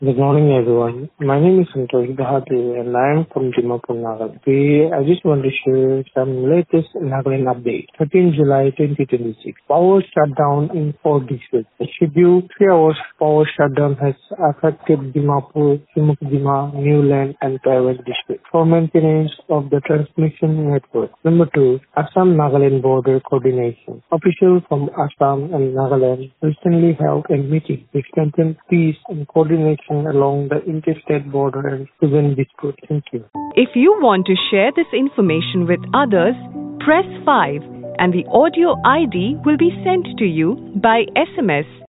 Good morning, everyone. My name is Santosh Bahati, and I am from Dimapur, Nagaland. I just want to share some latest Nagaland update. 13 July 2026. Power shutdown in 4 districts. The scheduled 3 hours power shutdown has affected Dimapur, Simukdima, Newland, and Private districts for maintenance of the transmission network. Number 2. Assam-Nagaland border coordination. Officials from Assam and Nagaland recently held a meeting to strengthen peace and coordination along the interstate border and prevent disputes. Thank you. If you want to share this information with others, press 5 and the audio ID will be sent to you by SMS